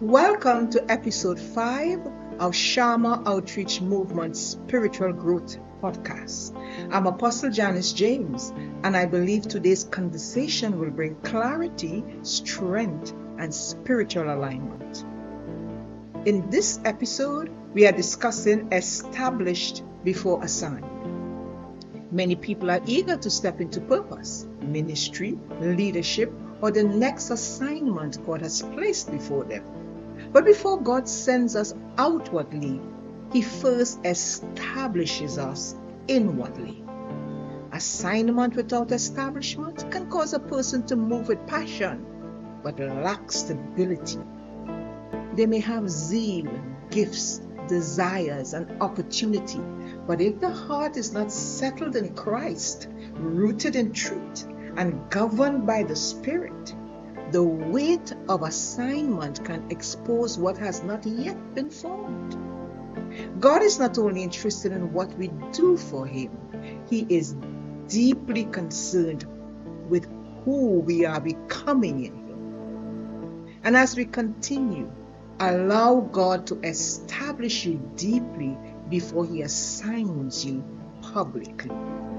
Welcome to episode 5 of Sharma Outreach Movement Spiritual Growth Podcast. I'm Apostle Janice James, and I believe today's conversation will bring clarity, strength, and spiritual alignment. In this episode, we are discussing established before assigned. Many people are eager to step into purpose, ministry, leadership, or the next assignment God has placed before them. But before God sends us outwardly, He first establishes us inwardly. Assignment without establishment can cause a person to move with passion, but lack stability. They may have zeal, gifts, desires, and opportunity, but if the heart is not settled in Christ, rooted in truth, and governed by the Spirit, the weight of assignment can expose what has not yet been formed. God is not only interested in what we do for Him, He is deeply concerned with who we are becoming in Him. And as we continue, allow God to establish you deeply before He assigns you publicly.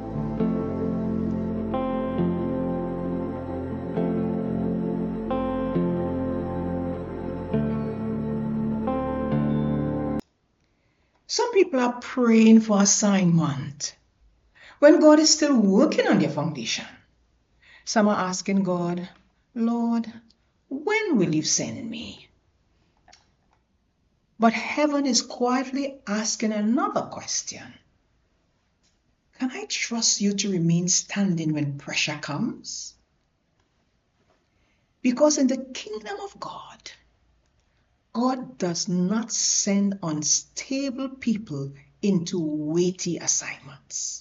Some people are praying for assignment when God is still working on their foundation. Some are asking God, Lord, when will you send me? But heaven is quietly asking another question. Can I trust you to remain standing when pressure comes? Because in the kingdom of God, God does not send unstable people into weighty assignments.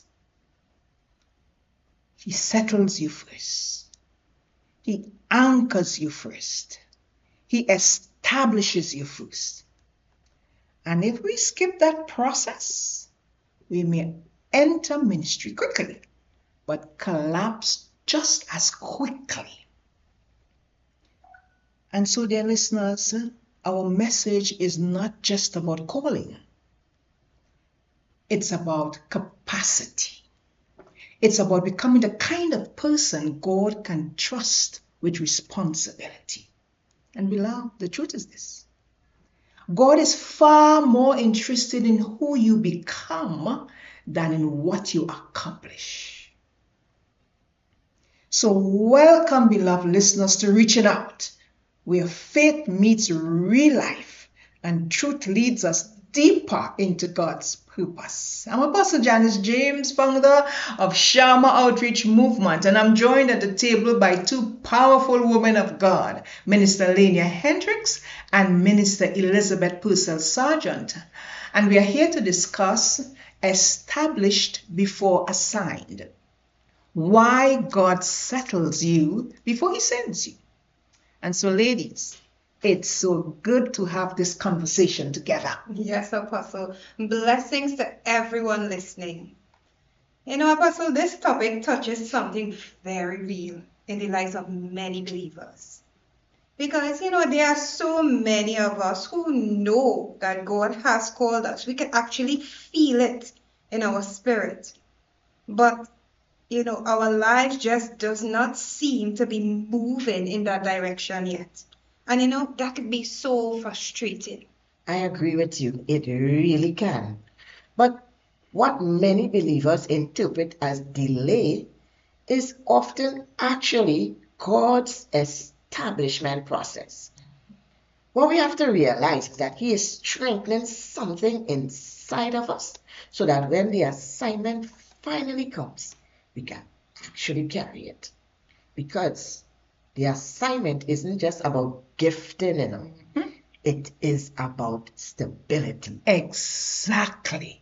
He settles you first. He anchors you first. He establishes you first. And if we skip that process, we may enter ministry quickly, but collapse just as quickly. And so, dear listeners, our message is not just about calling. It's about capacity. It's about becoming the kind of person God can trust with responsibility. And beloved, the truth is this. God is far more interested in who you become than in what you accomplish. So welcome, beloved listeners, to Reaching Out, where faith meets real life and truth leads us deeper into God's purpose. I'm Apostle Janice James, founder of Sharma Outreach Movement, and I'm joined at the table by two powerful women of God, Minister Lania Hendricks and Minister Elizabeth Purcell Sargent. And we are here to discuss established before assigned. Why God settles you before He sends you. And so, ladies, it's so good to have this conversation together. Yes, Apostle. Blessings to everyone listening. Apostle, this topic touches something very real in the lives of many believers. Because, there are so many of us who know that God has called us. We can actually feel it in our spirit. But, our life just does not seem to be moving in that direction yet. And that could be so frustrating. I agree with you. It really can. But what many believers interpret as delay is often actually God's establishment process. What we have to realize is that He is strengthening something inside of us so that when the assignment finally comes, we can actually carry it. Because the assignment isn't just about gifting, It is about stability. Exactly.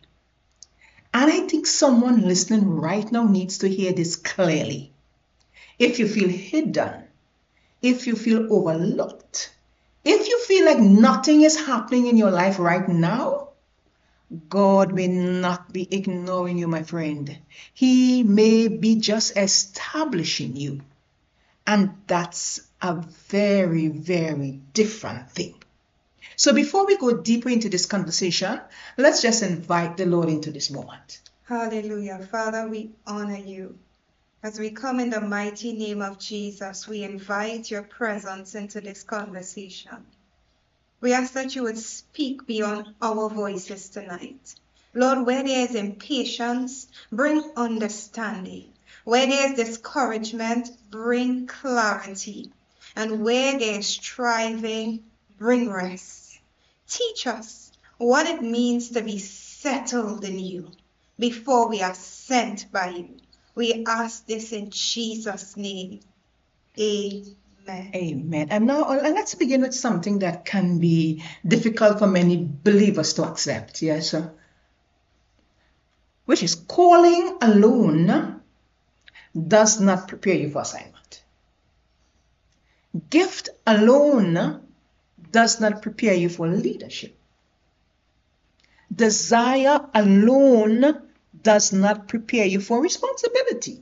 And I think someone listening right now needs to hear this clearly. If you feel hidden, if you feel overlooked, if you feel like nothing is happening in your life right now, God may not be ignoring you, my friend. He may be just establishing you. And that's a very, very different thing. So before we go deeper into this conversation, let's just invite the Lord into this moment. Hallelujah. Father, we honor you. As we come in the mighty name of Jesus, we invite your presence into this conversation. We ask that you would speak beyond our voices tonight. Lord, where there is impatience, bring understanding. Where there is discouragement, bring clarity. And where there is striving, bring rest. Teach us what it means to be settled in you before we are sent by you. We ask this in Jesus' name. Amen. Amen. And now let's begin with something that can be difficult for many believers to accept. Yes, which is calling alone does not prepare you for assignment. Gift alone does not prepare you for leadership. Desire alone does not prepare you for responsibility.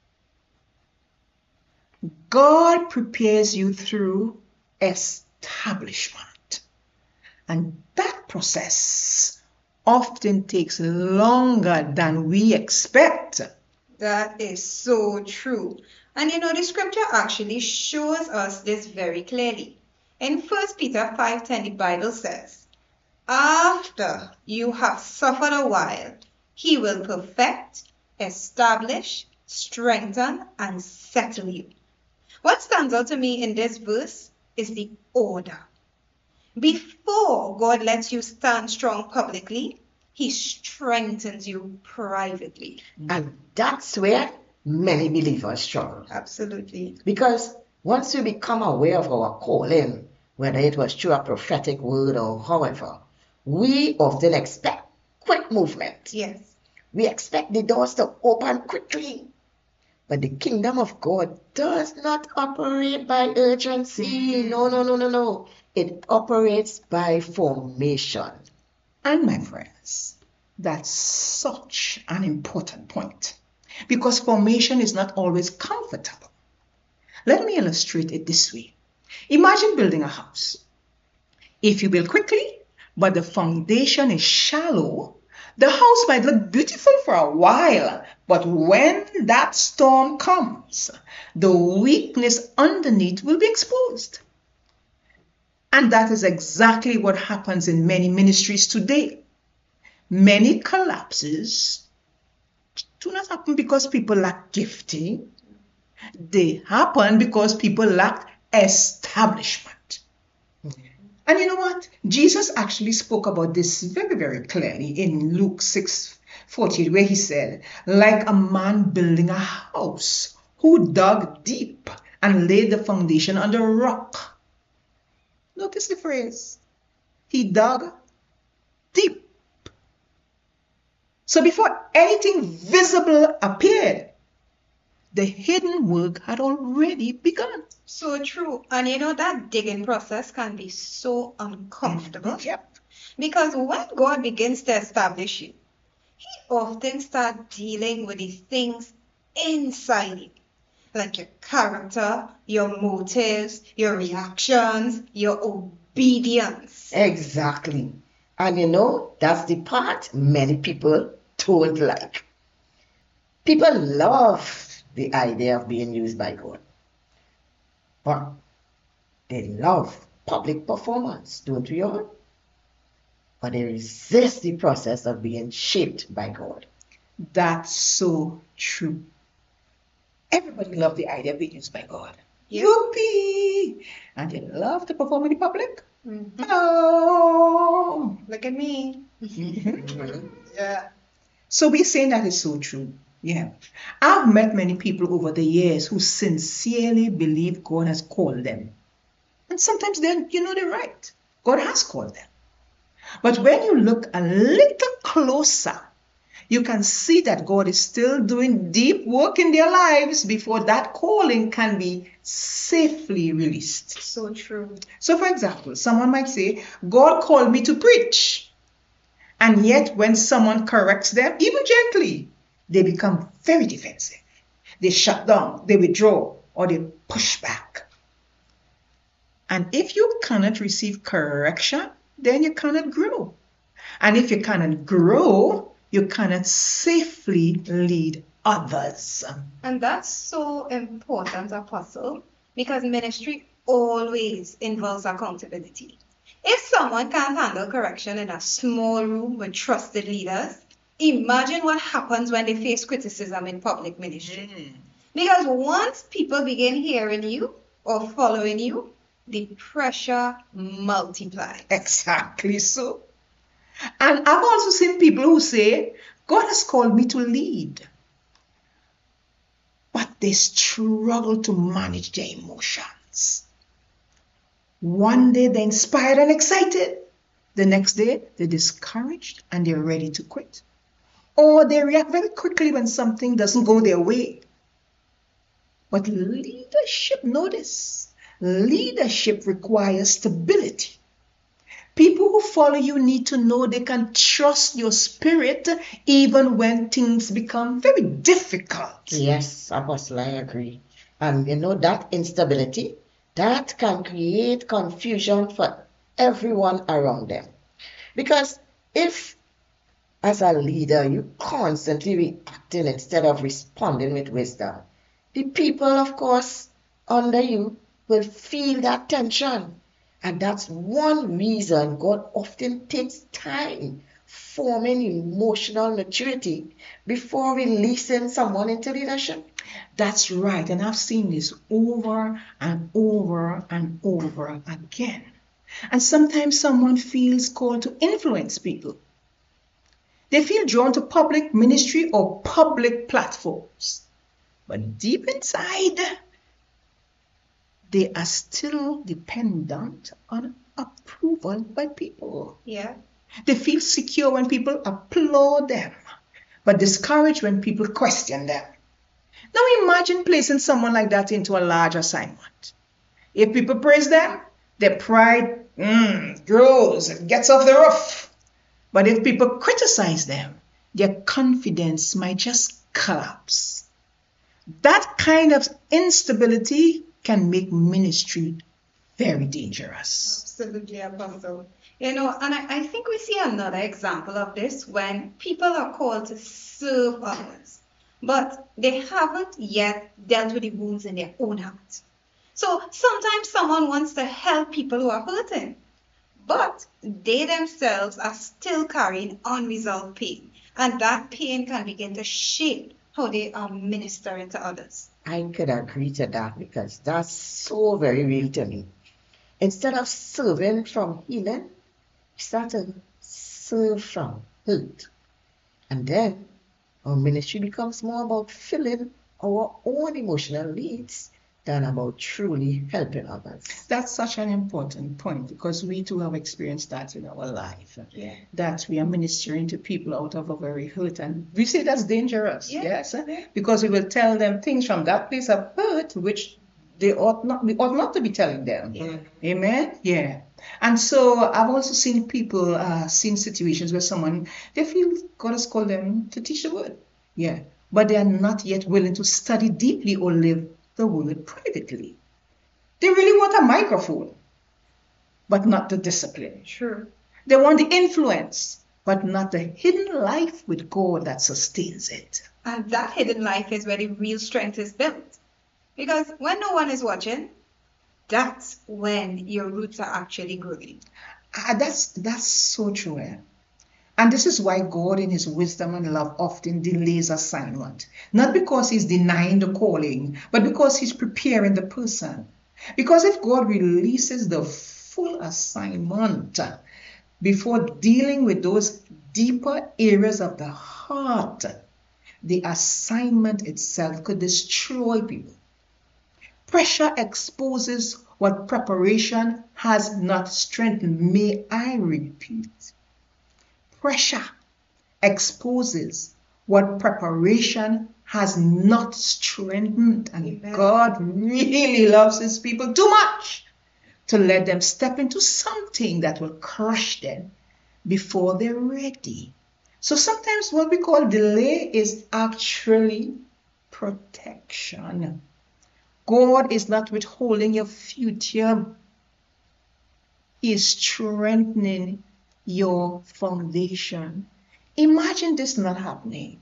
God prepares you through establishment. And that process often takes longer than we expect. That is so true. And the scripture actually shows us this very clearly. In 1 Peter 5:10, the Bible says, after you have suffered a while, he will perfect, establish, strengthen, and settle you. What stands out to me in this verse is the order. Before God lets you stand strong publicly, he strengthens you privately. And that's where many believers struggle. Absolutely. Because once we become aware of our calling, whether it was through a prophetic word or however, we often expect quick movement. Yes. We expect the doors to open quickly. But the kingdom of God does not operate by urgency. No. It operates by formation. And my friends, that's such an important point because formation is not always comfortable. Let me illustrate it this way. Imagine building a house. If you build quickly, but the foundation is shallow, the house might look beautiful for a while, but when that storm comes, the weakness underneath will be exposed. And that is exactly what happens in many ministries today. Many collapses do not happen because people lack gifting. They happen because people lack establishment. And you know what? Jesus actually spoke about this very, very clearly in Luke 6:48, where he said, like a man building a house who dug deep and laid the foundation on the rock. Notice the phrase. He dug deep. So before anything visible appeared, the hidden work had already begun. So true. And that digging process can be so uncomfortable. Yep. Because when God begins to establish you, he often starts dealing with the things inside you, like your character, your motives, your reactions, your obedience. Exactly. And that's the part many people don't like. People love the idea of being used by God. But they love public performance, don't we all? But they resist the process of being shaped by God. That's so true. Everybody loves the idea of being used by God. Yep. Whoopee! And they love to perform in the public. Mhm. Oh! Look at me. Yeah. So we're saying that is so true. Yeah. I've met many people over the years who sincerely believe God has called them. And sometimes they're right. God has called them. But when you look a little closer, you can see that God is still doing deep work in their lives before that calling can be safely released. So true. So for example, someone might say, God called me to preach. And yet when someone corrects them, even gently, they become very defensive. They shut down, they withdraw, or they push back. And if you cannot receive correction, then you cannot grow. And if you cannot grow, you cannot safely lead others. And that's so important, Apostle, because ministry always involves accountability. If someone can't handle correction in a small room with trusted leaders, imagine what happens when they face criticism in public ministry. Because once people begin hearing you or following you, the pressure multiplies. Exactly so. And I've also seen people who say, God has called me to lead, but they struggle to manage their emotions. One day they're inspired and excited. The next day they're discouraged and they're ready to quit. Or they react very quickly when something doesn't go their way. But leadership, notice, leadership requires stability. People who follow you need to know they can trust your spirit even when things become very difficult. Yes, Apostle, I agree. And that instability, that can create confusion for everyone around them. Because if, as a leader, you constantly reacting instead of responding with wisdom, the people, of course, under you will feel that tension. And that's one reason God often takes time forming emotional maturity before releasing someone into leadership. That's right. And I've seen this over and over and over again. And sometimes someone feels called to influence people. They feel drawn to public ministry or public platforms. But deep inside, they are still dependent on approval by people. Yeah. They feel secure when people applaud them, but discouraged when people question them. Now imagine placing someone like that into a large assignment. If people praise them, their pride grows, it gets off the roof. But if people criticize them, their confidence might just collapse. That kind of instability can make ministry very dangerous. Absolutely, Apostle. And I think we see another example of this when people are called to serve others, but they haven't yet dealt with the wounds in their own heart. So sometimes someone wants to help people who are hurting, but they themselves are still carrying unresolved pain. And that pain can begin to shape how they are ministering to others. I could agree to that because that's so very real to me. Instead of serving from healing, we start to serve from hurt. And then our ministry becomes more about filling our own emotional needs than about truly helping others. That's such an important point because we too have experienced that in our life. Yeah. That we are ministering to people out of a very hurt, and we say that's dangerous. Yeah. Yes, because we will tell them things from that place of hurt which we ought not to be telling them. Yeah. Amen. Yeah. And so I've also seen people seen situations where someone they feel God has called them to teach the word. Yeah. But they are not yet willing to study deeply or live the word privately. They really want a microphone, but not the discipline. Sure. They want the influence, but not the hidden life with God that sustains it. And that hidden life is where the real strength is built. Because when no one is watching, that's when your roots are actually growing. That's so true. And this is why God in his wisdom and love often delays assignment. Not because he's denying the calling, but because he's preparing the person. Because if God releases the full assignment before dealing with those deeper areas of the heart, the assignment itself could destroy people. Pressure exposes what preparation has not strengthened. May I repeat? Pressure exposes what preparation has not strengthened. And Amen. God really loves his people too much to let them step into something that will crush them before they're ready. So sometimes what we call delay is actually protection. God is not withholding your future He is strengthening your foundation. Imagine this not happening.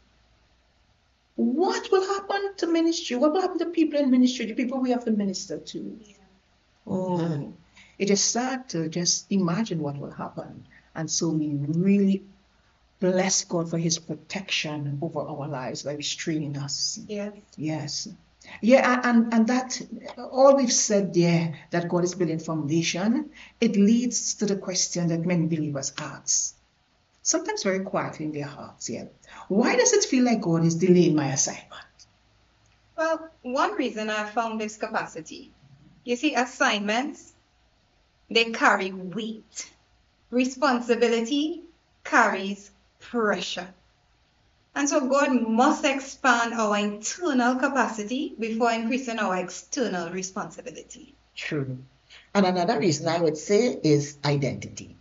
What will happen to ministry? What will happen to people in ministry, the people we have to minister to? Oh, it is sad to just imagine what will happen. And so we really bless God for his protection over our lives by restraining us. Yes. Yes. Yeah, and that all we've said there, that God is building foundation, it leads to the question that many believers ask, sometimes very quietly in their hearts. Yeah, why does it feel like God is delaying my assignment? Well, one reason I found this capacity, you see, assignments, they carry weight. Responsibility carries pressure. And so God must expand our internal capacity before increasing our external responsibility. True. And another reason I would say is identity.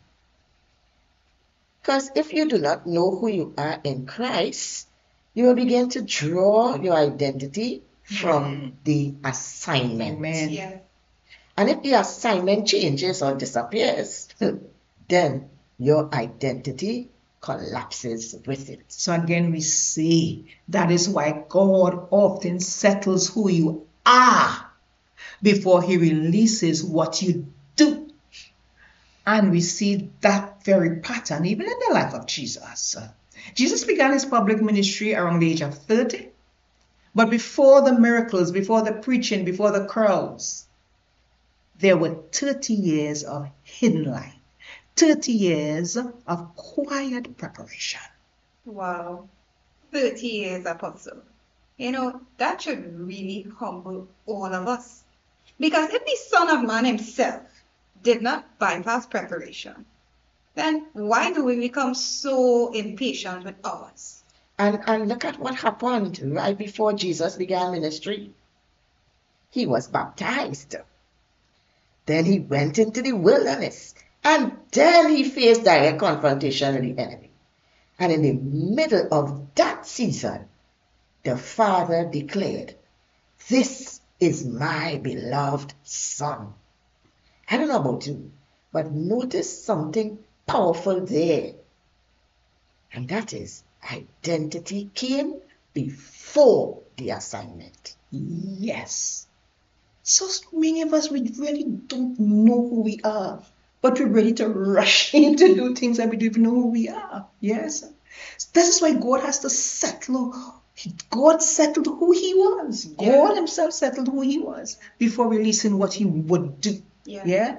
Because if you do not know who you are in Christ, you will begin to draw your identity from the assignment. Amen. Yeah. And if the assignment changes or disappears, then your identity collapses with it. So again, we say that is why God often settles who you are before he releases what you do. And we see that very pattern even in the life of Jesus. Jesus began his public ministry around the age of 30. But before the miracles, before the preaching, before the crowds, there were 30 years of hidden life. 30 years of quiet preparation. Wow. 30 years, Apostle. You know, that should really humble all of us. Because if the Son of Man himself did not bypass preparation, then why do we become so impatient with ours? And look at what happened right before Jesus began ministry. He was baptized. Then he went into the wilderness. And then he faced direct confrontation with the enemy. And in the middle of that season, the Father declared, "This is my beloved Son." I don't know about you, but notice something powerful there. And that is, identity came before the assignment. Yes. So many of us, we really don't know who we are, but we're ready to rush in to do things that we don't even know who we are. Yes. This is why God has to settle. God settled who he was. God himself settled who he was before releasing what he would do. Yeah.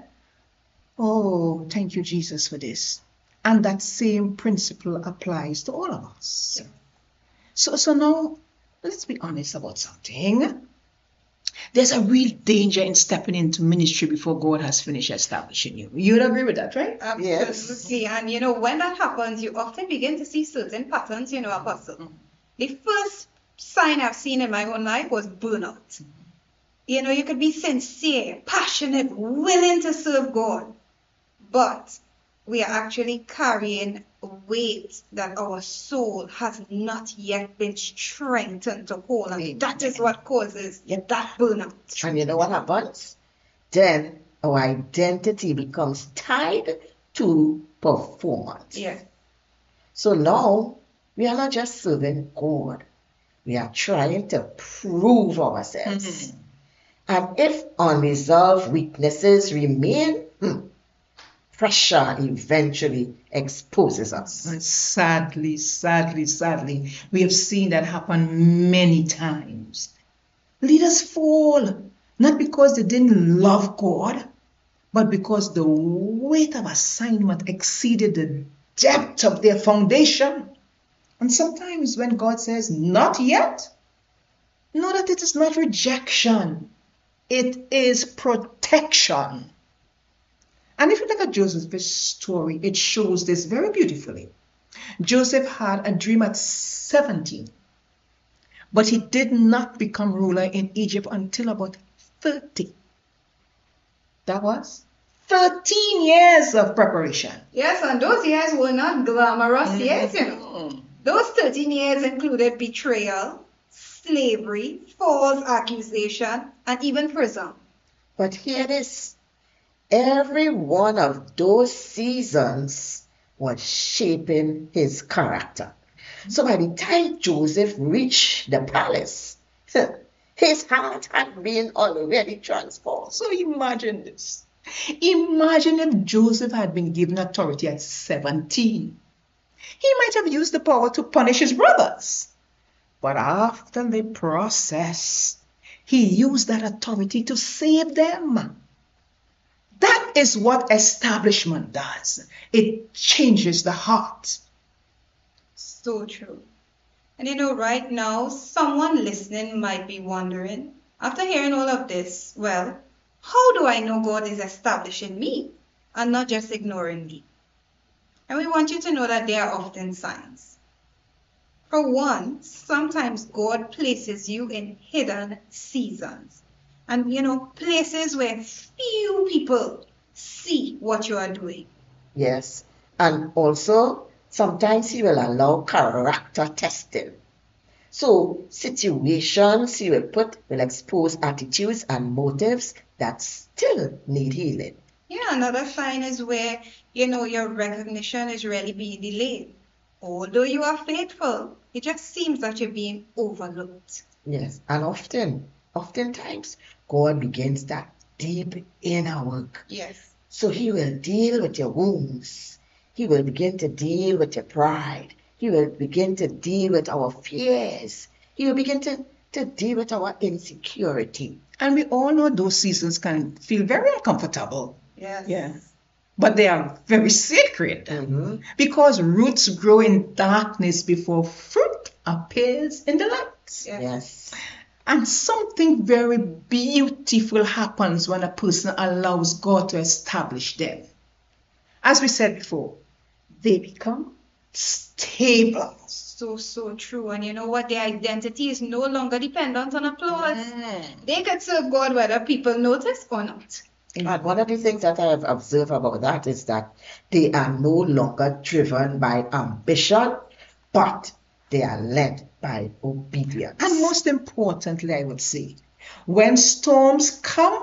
Oh, thank you, Jesus, for this. And that same principle applies to all of us. So now, let's be honest about something. There's a real danger in stepping into ministry before God has finished establishing you. You'd agree with that, right? Absolutely. Yes. And you know, when that happens, you often begin to see certain patterns, you know, Apostle. The first sign I've seen in my own life was burnout. You know, you could be sincere, passionate, willing to serve God, but we are actually carrying weight that our soul has not yet been strengthened to hold. And that is what causes that burnout. And you know what happens? Then our identity becomes tied to performance. Yeah. So now we are not just serving God. We are trying to prove ourselves. Mm-hmm. And if unresolved weaknesses remain, pressure eventually exposes us. And sadly, we have seen that happen many times. Leaders fall, not because they didn't love God, but because the weight of assignment exceeded the depth of their foundation. And sometimes when God says, "Not yet," know that it is not rejection. It is protection. And if you look at Joseph's story, it shows this very beautifully. Joseph had a dream at 17, but he did not become ruler in Egypt until about 30. That was 13 years of preparation. Yes, and those years were not glamorous years, you know. Those 13 years included betrayal, slavery, false accusation, and even prison. But hear this. Every one of those seasons was shaping his character. So by the time Joseph reached the palace, his heart had been already transformed. So imagine this. Imagine if Joseph had been given authority at 17. He might have used the power to punish his brothers. But after the process, he used that authority to save them. That is what establishment does. It changes the heart. So true. And right now, someone listening might be wondering, after hearing all of this, well, how do I know God is establishing me and not just ignoring me? And we want you to know that there are often signs. For one, sometimes God places you in hidden seasons and, places where few people see what you are doing. Yes. And also, sometimes he will allow character testing. So situations he will expose attitudes and motives that still need healing. Yeah, another sign is where, your recognition is really being delayed. Although you are faithful, it just seems that you're being overlooked. Yes, and oftentimes, God begins that deep inner work. Yes. So he will deal with your wounds. He will begin to deal with your pride. He will begin to deal with our fears. He will begin to deal with our insecurity. And we all know those seasons can feel very uncomfortable. Yes. Yeah. But they are very sacred because roots grow in darkness before fruit appears in the light. Yes. And something very beautiful happens when a person allows God to establish them. As we said before, they become stable. So true. And you know what? Their identity is no longer dependent on applause. They can serve God whether people notice or not. And one of the things that I have observed about that is that they are no longer driven by ambition, but they are led by obedience. And most importantly, I would say, when storms come,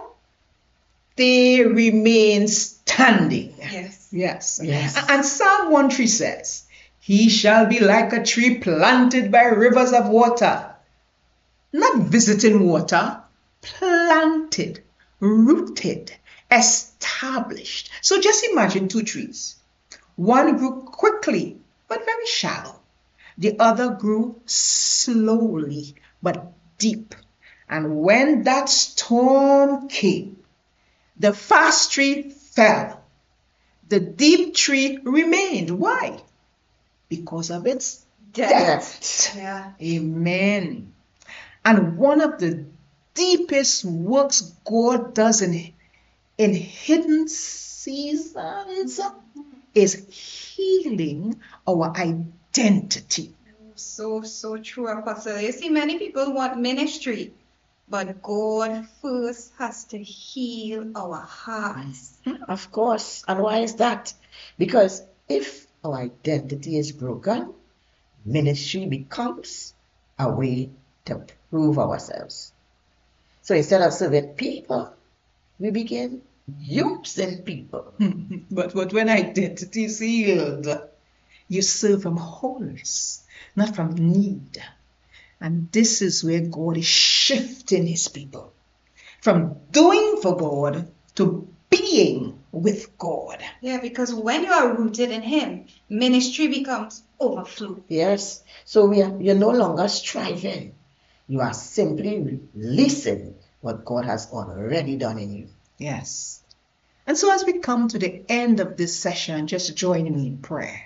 they remain standing. Yes. And Psalm 1:3 says, he shall be like a tree planted by rivers of water. Not visiting water, planted, rooted, established. So just imagine two trees. One grew quickly, but very shallow. The other grew slowly, but deep. And when that storm came, the fast tree fell. The deep tree remained. Why? Because of its depth. Yeah. Amen. And one of the deepest works God does in hidden seasons is healing our identity. So true, Apostle. You see, many people want ministry, but God first has to heal our hearts. Of course. And why is that? Because if our identity is broken, ministry becomes a way to prove ourselves. So instead of serving people, we begin using people. But when identity is healed, you serve from wholeness, not from need. And this is where God is shifting his people from doing for God to being with God. Yeah, because when you are rooted in him, ministry becomes overflow. Yes. So you're no longer striving. You are simply releasing what God has already done in you. Yes. And so as we come to the end of this session, just join me in prayer.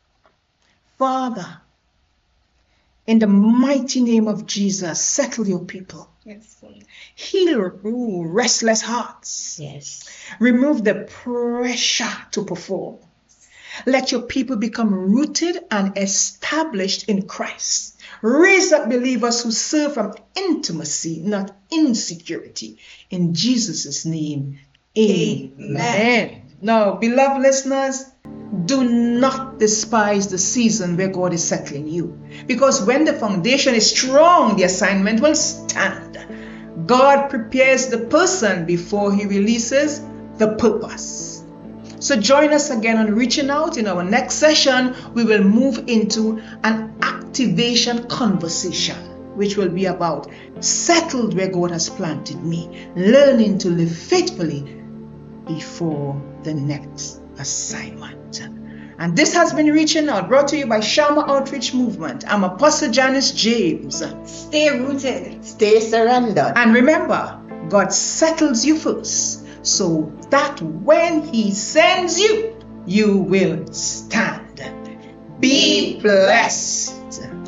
Father, in the mighty name of Jesus, settle your people. Yes. Heal restless hearts. Yes. Remove the pressure to perform. Let your people become rooted and established in Christ. Raise up believers who serve from intimacy, not insecurity. In Jesus' name, amen. Now, beloved listeners, do not despise the season where God is settling you. Because when the foundation is strong, the assignment will stand. God prepares the person before he releases the purpose. So join us again on Reaching Out. In our next session, we will move into an activation conversation, which will be about settled where God has planted me, learning to live faithfully before the next assignment. And this has been Reaching Out, brought to you by Sharma Outreach Movement. I'm Apostle Janice James. Stay rooted. Stay surrendered. And remember, God settles you first, so that when He sends you, you will stand. Be blessed.